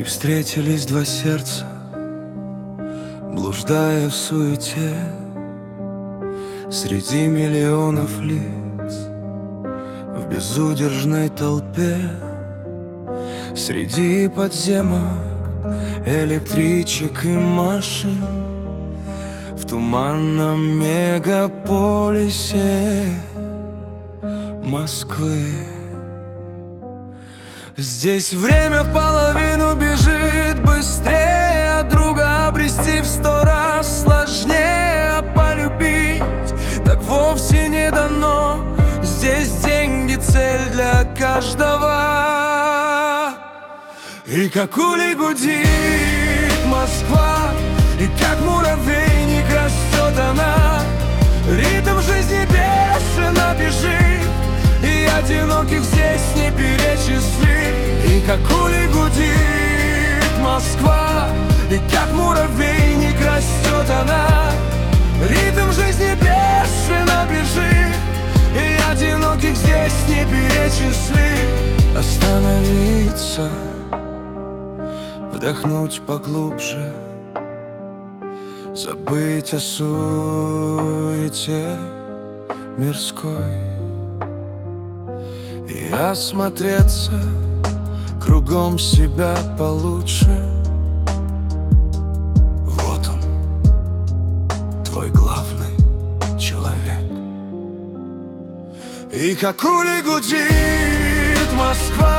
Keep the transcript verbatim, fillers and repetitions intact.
встретились два сердца, блуждая в суете среди миллионов лиц, в безудержной толпе, среди подземок, электричек и машин, в туманном мегаполисе Москвы. Здесь время в половину бежит быстрее, а друга обрести в сто раз сложнее. А полюбить так вовсе не дано. Здесь деньги цель для каждого. И как улей гудит Москва, и как муравейник растет она. Ритм жизни бешено бежит, и одиноких здесь не перечислить. И как улей гудит Москва, и как муравейник растет она. Ритм жизни бешено бежит, и одиноких здесь не перечислить. Остановиться, вдохнуть поглубже, забыть о суете мирской и осмотреться кругом себя получше. Вот он, твой главный человек. И как улей гудит Москва,